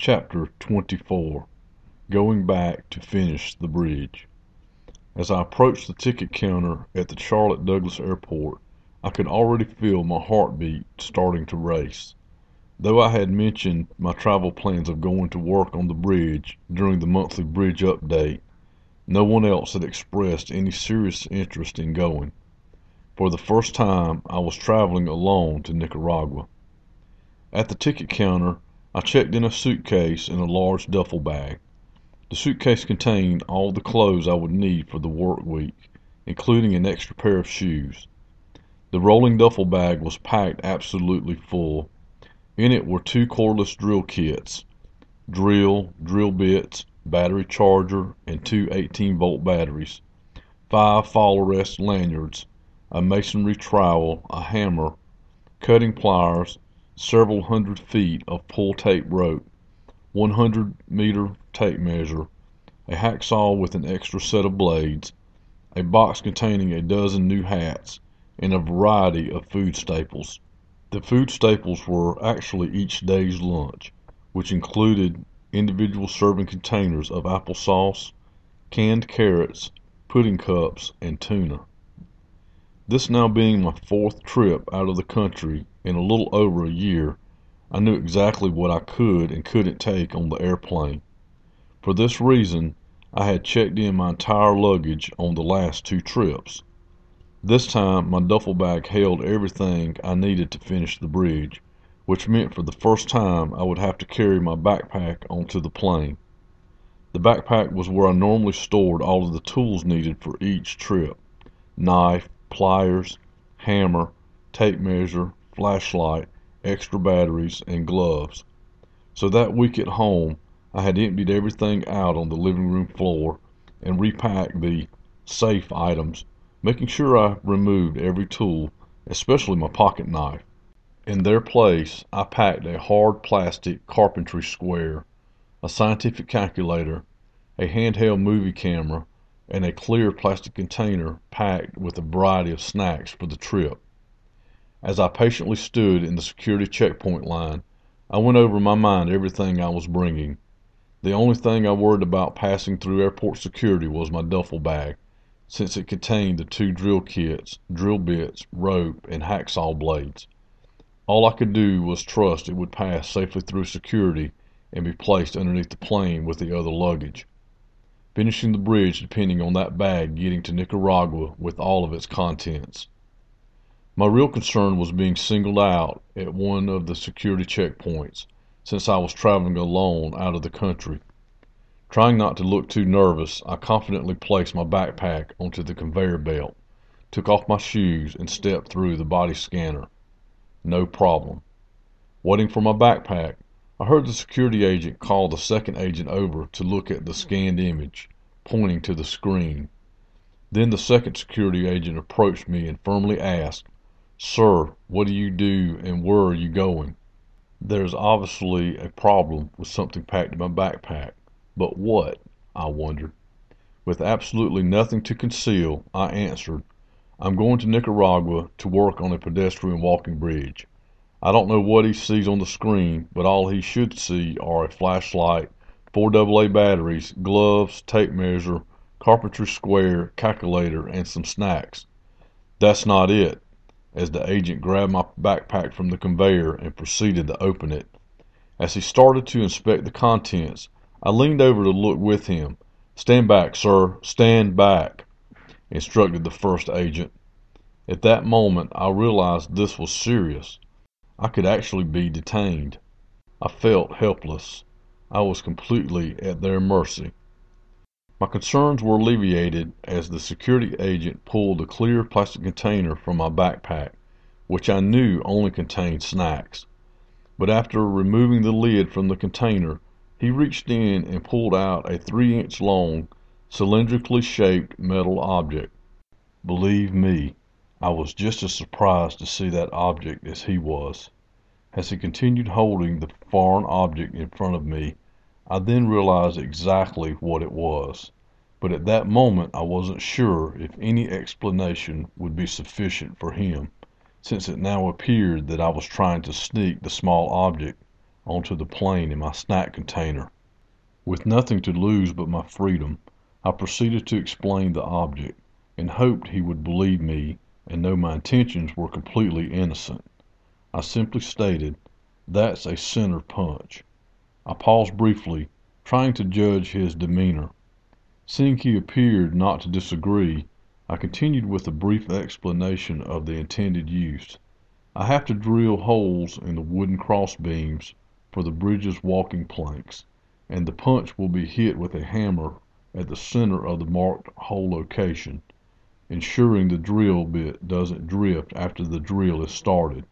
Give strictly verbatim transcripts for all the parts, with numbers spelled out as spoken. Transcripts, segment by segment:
Chapter twenty-four. Going Back to Finish the Bridge. As I approached the ticket counter at the Charlotte Douglas Airport, I could already feel my heartbeat starting to race. Though I had mentioned my travel plans of going to work on the bridge during the monthly bridge update, no one else had expressed any serious interest in going. For the first time, I was traveling alone to Nicaragua. At the ticket counter, I checked in a suitcase and a large duffel bag. The suitcase contained all the clothes I would need for the work week, including an extra pair of shoes. The rolling duffel bag was packed absolutely full. In it were two cordless drill kits, drill, drill bits, battery charger, and two eighteen volt batteries, five fall arrest lanyards, a masonry trowel, a hammer, cutting pliers, several hundred feet of pull tape rope, one hundred meter tape measure, a hacksaw with an extra set of blades, a box containing a dozen new hats, and a variety of food staples. The food staples were actually each day's lunch, which included individual serving containers of applesauce, canned carrots, pudding cups, and tuna. This now being my fourth trip out of the country in a little over a year, I knew exactly what I could and couldn't take on the airplane. For this reason, I had checked in my entire luggage on the last two trips. This time, my duffel bag held everything I needed to finish the bridge, which meant for the first time I would have to carry my backpack onto the plane. The backpack was where I normally stored all of the tools needed for each trip: knife, pliers, hammer, tape measure, flashlight, extra batteries, and gloves. So that week at home, I had emptied everything out on the living room floor and repacked the safe items, making sure I removed every tool, especially my pocket knife. In their place, I packed a hard plastic carpentry square, a scientific calculator, a handheld movie camera, and a clear plastic container packed with a variety of snacks for the trip. As I patiently stood in the security checkpoint line, I went over in my mind everything I was bringing. The only thing I worried about passing through airport security was my duffel bag, since it contained the two drill kits, drill bits, rope, and hacksaw blades. All I could do was trust it would pass safely through security and be placed underneath the plane with the other luggage, finishing the bridge depending on that bag getting to Nicaragua with all of its contents. My real concern was being singled out at one of the security checkpoints, since I was traveling alone out of the country. Trying not to look too nervous, I confidently placed my backpack onto the conveyor belt, took off my shoes, and stepped through the body scanner. No problem. Waiting for my backpack, I heard the security agent call the second agent over to look at the scanned image, pointing to the screen. Then the second security agent approached me and firmly asked, "Sir, what do you do and where are you going?" There's obviously a problem with something packed in my backpack, but what? I wondered. With absolutely nothing to conceal, I answered, "I'm going to Nicaragua to work on a pedestrian walking bridge. I don't know what he sees on the screen, but all he should see are a flashlight, four double A batteries, gloves, tape measure, carpentry square, calculator, and some snacks. That's not it," as the agent grabbed my backpack from the conveyor and proceeded to open it. As he started to inspect the contents, I leaned over to look with him. "Stand back, sir, stand back," instructed the first agent. At that moment, I realized this was serious. I could actually be detained. I felt helpless. I was completely at their mercy. My concerns were alleviated as the security agent pulled a clear plastic container from my backpack, which I knew only contained snacks. But after removing the lid from the container, he reached in and pulled out a three inch long, cylindrically shaped metal object. Believe me, I was just as surprised to see that object as he was. As he continued holding the foreign object in front of me, I then realized exactly what it was, but at that moment I wasn't sure if any explanation would be sufficient for him, since it now appeared that I was trying to sneak the small object onto the plane in my snack container. With nothing to lose but my freedom, I proceeded to explain the object, and hoped he would believe me and know my intentions were completely innocent. I simply stated, "That's a center punch." I paused briefly, trying to judge his demeanor. Seeing he appeared not to disagree, I continued with a brief explanation of the intended use. I have to drill holes in the wooden cross beams for the bridge's walking planks, and the punch will be hit with a hammer at the center of the marked hole location, ensuring the drill bit doesn't drift after the drill is started.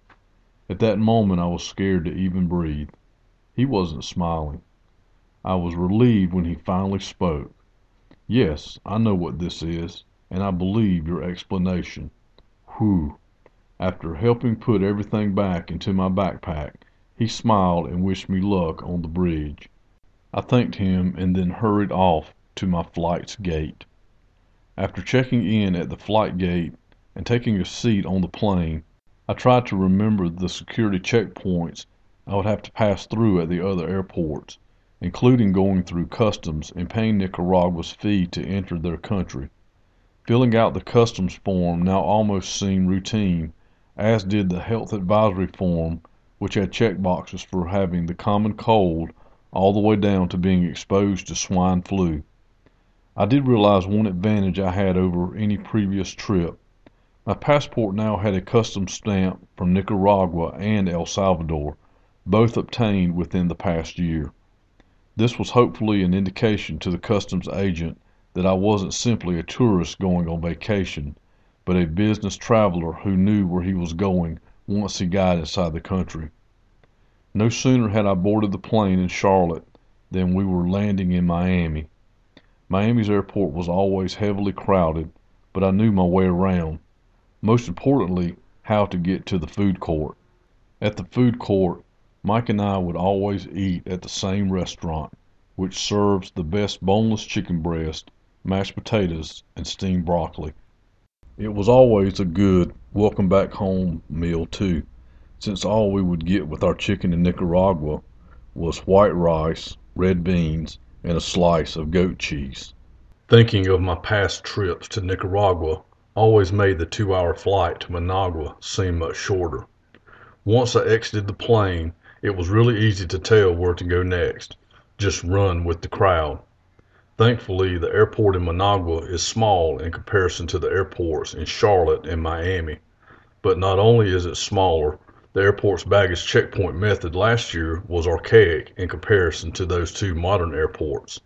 At that moment I was scared to even breathe. He wasn't smiling. I was relieved when he finally spoke. "Yes, I know what this is, and I believe your explanation. Whew." After helping put everything back into my backpack, he smiled and wished me luck on the bridge. I thanked him and then hurried off to my flight's gate. After checking in at the flight gate and taking a seat on the plane, I tried to remember the security checkpoints I would have to pass through at the other airports, including going through customs and paying Nicaragua's fee to enter their country. Filling out the customs form now almost seemed routine, as did the health advisory form, which had checkboxes for having the common cold all the way down to being exposed to swine flu. I did realize one advantage I had over any previous trip. My passport now had a customs stamp from Nicaragua and El Salvador, both obtained within the past year. This was hopefully an indication to the customs agent that I wasn't simply a tourist going on vacation, but a business traveler who knew where he was going once he got inside the country. No sooner had I boarded the plane in Charlotte than we were landing in Miami. Miami's airport was always heavily crowded, but I knew my way around. Most importantly, how to get to the food court. At the food court, Mike and I would always eat at the same restaurant, which serves the best boneless chicken breast, mashed potatoes, and steamed broccoli. It was always a good welcome back home meal too, since all we would get with our chicken in Nicaragua was white rice, red beans, and a slice of goat cheese. Thinking of my past trips to Nicaragua always made the two-hour flight to Managua seem much shorter. Once I exited the plane, it was really easy to tell where to go next. Just run with the crowd. Thankfully, the airport in Managua is small in comparison to the airports in Charlotte and Miami. But not only is it smaller, the airport's baggage checkpoint method last year was archaic in comparison to those two modern airports.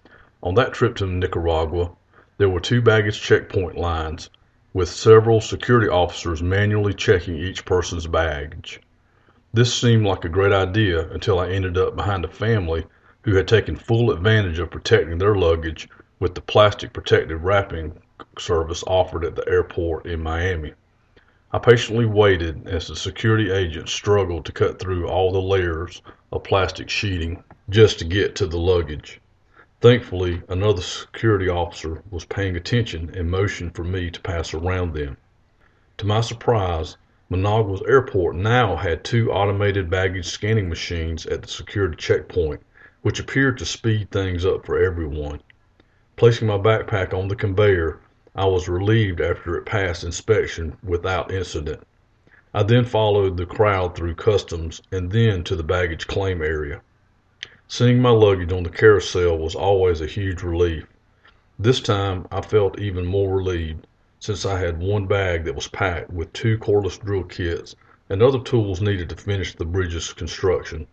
On that trip to Nicaragua, there were two baggage checkpoint lines, with several security officers manually checking each person's baggage. This seemed like a great idea until I ended up behind a family who had taken full advantage of protecting their luggage with the plastic protective wrapping service offered at the airport in Miami. I patiently waited as the security agent struggled to cut through all the layers of plastic sheeting just to get to the luggage. Thankfully, another security officer was paying attention and motioned for me to pass around them. To my surprise, Managua's airport now had two automated baggage scanning machines at the security checkpoint, which appeared to speed things up for everyone. Placing my backpack on the conveyor, I was relieved after it passed inspection without incident. I then followed the crowd through customs and then to the baggage claim area. Seeing my luggage on the carousel was always a huge relief. This time I felt even more relieved, since I had one bag that was packed with two cordless drill kits and other tools needed to finish the bridge's construction.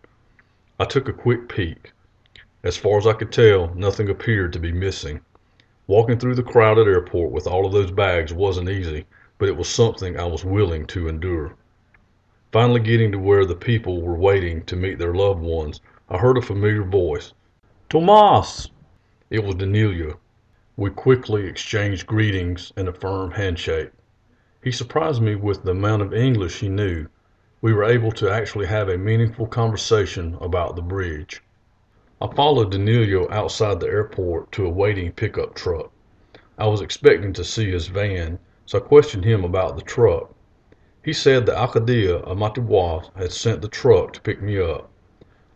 I took a quick peek. As far as I could tell, nothing appeared to be missing. Walking through the crowded airport with all of those bags wasn't easy, but it was something I was willing to endure. Finally getting to where the people were waiting to meet their loved ones, I heard a familiar voice. "Tomas!" It was Danilo. We quickly exchanged greetings and a firm handshake. He surprised me with the amount of English he knew. We were able to actually have a meaningful conversation about the bridge. I followed Danilo outside the airport to a waiting pickup truck. I was expecting to see his van, so I questioned him about the truck. He said the Alcaldía of Mataguas had sent the truck to pick me up.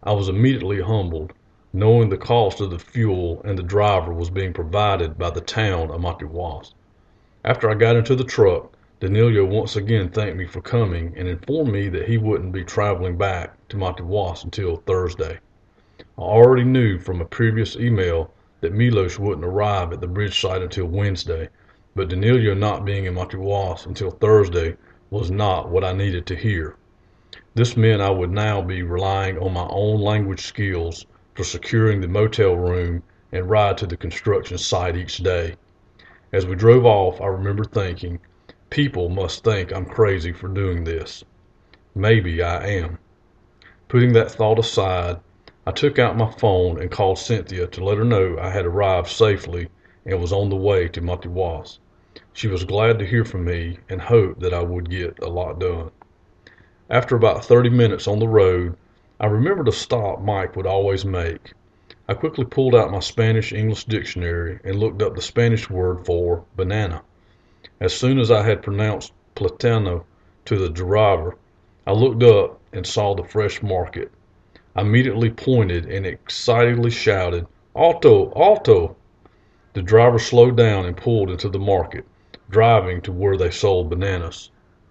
I was immediately humbled, knowing the cost of the fuel and the driver was being provided by the town of Matewas. After I got into the truck, Danilo once again thanked me for coming and informed me that he wouldn't be traveling back to Matewas until Thursday. I already knew from a previous email that Milos wouldn't arrive at the bridge site until Wednesday, but Danilo not being in Matewas until Thursday was not what I needed to hear. This meant I would now be relying on my own language skills for securing the motel room and ride to the construction site each day. As we drove off, I remember thinking, people must think I'm crazy for doing this. Maybe I am. Putting that thought aside, I took out my phone and called Cynthia to let her know I had arrived safely and was on the way to Matewas. She was glad to hear from me and hoped that I would get a lot done. After about thirty minutes on the road, I remembered a stop Mike would always make. I quickly pulled out my Spanish-English dictionary and looked up the Spanish word for banana. As soon as I had pronounced platano to the driver, I looked up and saw the fresh market. I immediately pointed and excitedly shouted, "Alto! Alto!" The driver slowed down and pulled into the market, driving to where they sold bananas.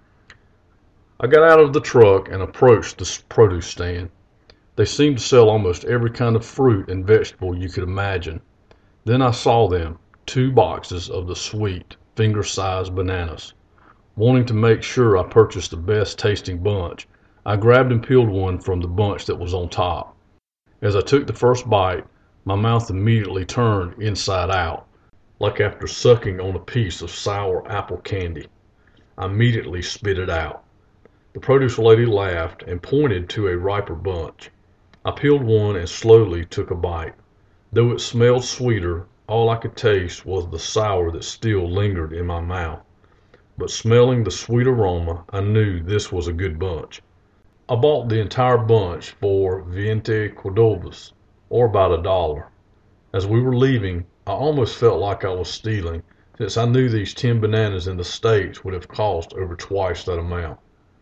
I got out of the truck and approached the produce stand. They seemed to sell almost every kind of fruit and vegetable you could imagine. Then I saw them, two boxes of the sweet, finger-sized bananas. Wanting to make sure I purchased the best tasting bunch, I grabbed and peeled one from the bunch that was on top. As I took the first bite, my mouth immediately turned inside out, like after sucking on a piece of sour apple candy. I immediately spit it out. The produce lady laughed and pointed to a riper bunch. I peeled one and slowly took a bite. Though it smelled sweeter, all I could taste was the sour that still lingered in my mouth. But smelling the sweet aroma, I knew this was a good bunch. I bought the entire bunch for veinte cordobas, or about a dollar. As we were leaving, I almost felt like I was stealing, since I knew these ten bananas in the States would have cost over twice that amount.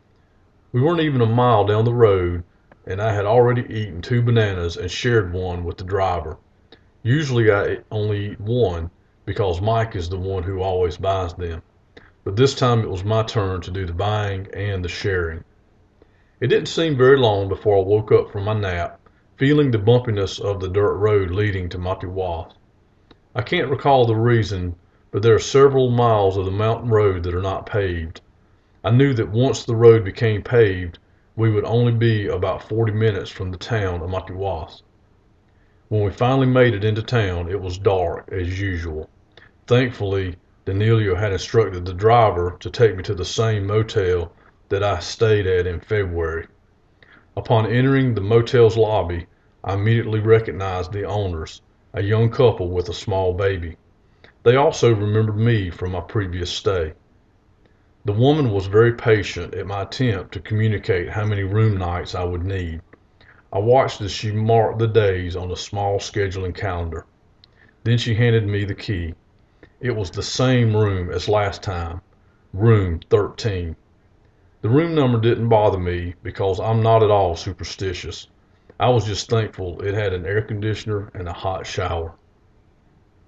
We weren't even a mile down the road, and I had already eaten two bananas and shared one with the driver. Usually I only eat one, because Mike is the one who always buys them. But this time it was my turn to do the buying and the sharing. It didn't seem very long before I woke up from my nap, feeling the bumpiness of the dirt road leading to Matewas. I can't recall the reason, but there are several miles of the mountain road that are not paved. I knew that once the road became paved, we would only be about forty minutes from the town of Matewas. When we finally made it into town, it was dark, as usual. Thankfully, Danilo had instructed the driver to take me to the same motel that I stayed at in February. Upon entering the motel's lobby, I immediately recognized the owners, a young couple with a small baby. They also remembered me from my previous stay. The woman was very patient at my attempt to communicate how many room nights I would need. I watched as she marked the days on a small scheduling calendar. Then she handed me the key. It was the same room as last time, room thirteen. The room number didn't bother me because I'm not at all superstitious. I was just thankful it had an air conditioner and a hot shower.